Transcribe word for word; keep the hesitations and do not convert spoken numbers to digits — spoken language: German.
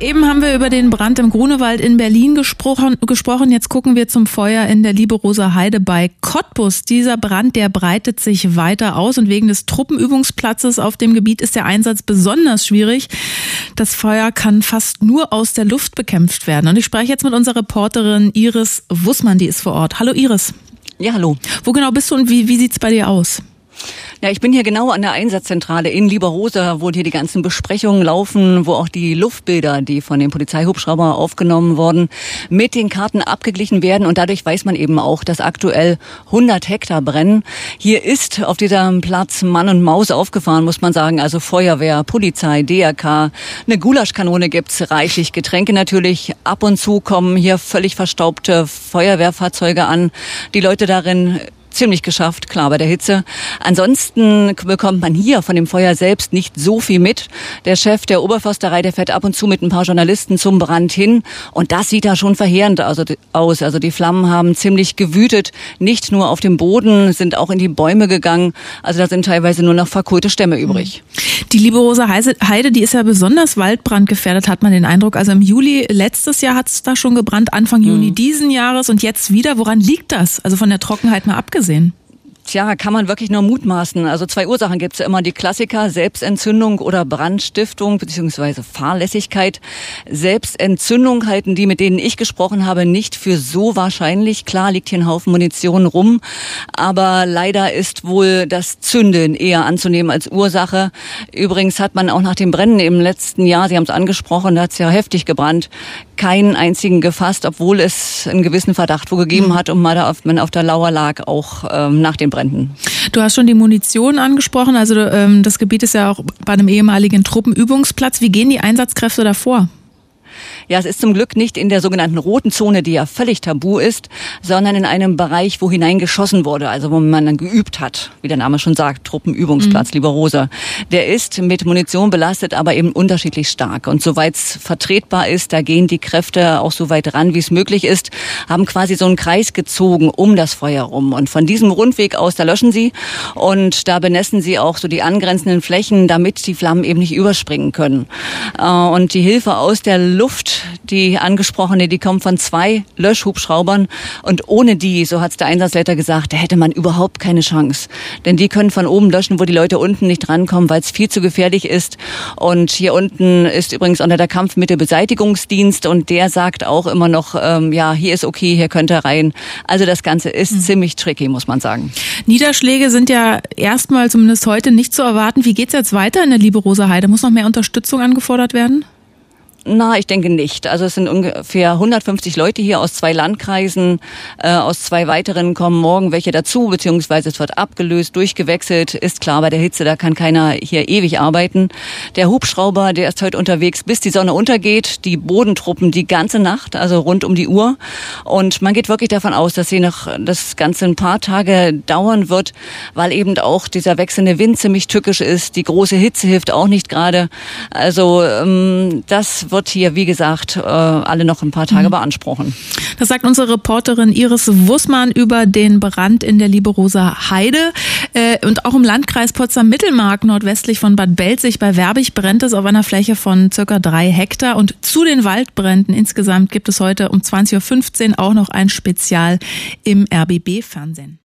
Eben haben wir über den Brand im Grunewald in Berlin gesprochen. gesprochen. Jetzt gucken wir zum Feuer in der Liebe-Rosa-Heide bei Cottbus. Dieser Brand, der breitet sich weiter aus und wegen des Truppenübungsplatzes auf dem Gebiet ist der Einsatz besonders schwierig. Das Feuer kann fast nur aus der Luft bekämpft werden. Und ich spreche jetzt mit unserer Reporterin Iris Wussmann, die ist vor Ort. Hallo Iris. Ja, hallo. Wo genau bist du und wie, wie sieht's bei dir aus? Ja, ich bin hier genau an der Einsatzzentrale in Lieberosa, wo hier die ganzen Besprechungen laufen, wo auch die Luftbilder, die von dem Polizeihubschrauber aufgenommen wurden, mit den Karten abgeglichen werden. Und dadurch weiß man eben auch, dass aktuell hundert Hektar brennen. Hier ist auf diesem Platz Mann und Maus aufgefahren, muss man sagen. Also Feuerwehr, Polizei, D R K, eine Gulaschkanone gibt's, reichlich Getränke natürlich. Ab und zu kommen hier völlig verstaubte Feuerwehrfahrzeuge an. Die Leute darin ziemlich geschafft, klar, bei der Hitze. Ansonsten bekommt man hier von dem Feuer selbst nicht so viel mit. Der Chef der Oberförsterei, der fährt ab und zu mit ein paar Journalisten zum Brand hin. Und das sieht da schon verheerend aus. Also die Flammen haben ziemlich gewütet. Nicht nur auf dem Boden, sind auch in die Bäume gegangen. Also da sind teilweise nur noch verkohlte Stämme übrig. Die Liebe-Rosa-Heide, die ist ja besonders waldbrandgefährdet, hat man den Eindruck. Also im Juli letztes Jahr hat es da schon gebrannt, Anfang Juni mhm. diesen Jahres und jetzt wieder. Woran liegt das? Also von der Trockenheit mal abgesehen. Sehen. Tja, kann man wirklich nur mutmaßen. Also zwei Ursachen gibt's ja immer. Die Klassiker, Selbstentzündung oder Brandstiftung beziehungsweise Fahrlässigkeit. Selbstentzündung halten die, mit denen ich gesprochen habe, nicht für so wahrscheinlich. Klar liegt hier ein Haufen Munition rum, aber leider ist wohl das Zünden eher anzunehmen als Ursache. Übrigens hat man auch nach den Brennen im letzten Jahr, Sie haben es angesprochen, da hat's ja heftig gebrannt, keinen einzigen gefasst, obwohl es einen gewissen Verdacht wo gegeben mhm. hat und man, da auf, man auf der Lauer lag, auch ähm, nach den Bränden. Du hast schon die Munition angesprochen, also ähm, das Gebiet ist ja auch bei einem ehemaligen Truppenübungsplatz. Wie gehen die Einsatzkräfte davor? Ja, es ist zum Glück nicht in der sogenannten roten Zone, die ja völlig tabu ist, sondern in einem Bereich, wo hineingeschossen wurde, also wo man dann geübt hat, wie der Name schon sagt, Truppenübungsplatz, mhm. Lieberosa. Der ist mit Munition belastet, aber eben unterschiedlich stark. Und soweit es vertretbar ist, da gehen die Kräfte auch so weit ran, wie es möglich ist, haben quasi so einen Kreis gezogen um das Feuer rum. Und von diesem Rundweg aus, da löschen sie und da benässen sie auch so die angrenzenden Flächen, damit die Flammen eben nicht überspringen können. Und die Hilfe aus der Luft, die angesprochene, die kommt von zwei Löschhubschraubern und ohne die, so hat's der Einsatzleiter gesagt, da hätte man überhaupt keine Chance. Denn die können von oben löschen, wo die Leute unten nicht rankommen, weil es viel zu gefährlich ist. Und hier unten ist übrigens unter der Kampf mit der Beseitigungsdienst und der sagt auch immer noch, ähm, ja, hier ist okay, hier könnt ihr rein. Also das Ganze ist mhm. ziemlich tricky, muss man sagen. Niederschläge sind ja erstmal zumindest heute nicht zu erwarten. Wie geht's jetzt weiter in der Liebe-Rosa-Heide? Muss noch mehr Unterstützung angefordert werden? Na, ich denke nicht. Also es sind ungefähr hundertfünfzig Leute hier aus zwei Landkreisen. Äh, aus zwei weiteren kommen morgen welche dazu, beziehungsweise es wird abgelöst, durchgewechselt. Ist klar, bei der Hitze, da kann keiner hier ewig arbeiten. Der Hubschrauber, der ist heute unterwegs, bis die Sonne untergeht. Die Bodentruppen die ganze Nacht, also rund um die Uhr. Und man geht wirklich davon aus, dass sie noch das Ganze ein paar Tage dauern wird, weil eben auch dieser wechselnde Wind ziemlich tückisch ist. Die große Hitze hilft auch nicht gerade. Also ähm, das wird hier, wie gesagt, alle noch ein paar Tage mhm. beanspruchen. Das sagt unsere Reporterin Iris Wussmann über den Brand in der Liebe-Rosa-Heide. Und auch im Landkreis Potsdam-Mittelmark, nordwestlich von Bad Belzig bei Werbig, brennt es auf einer Fläche von circa drei Hektar. Und zu den Waldbränden insgesamt gibt es heute um zwanzig Uhr fünfzehn auch noch ein Spezial im R B B-Fernsehen.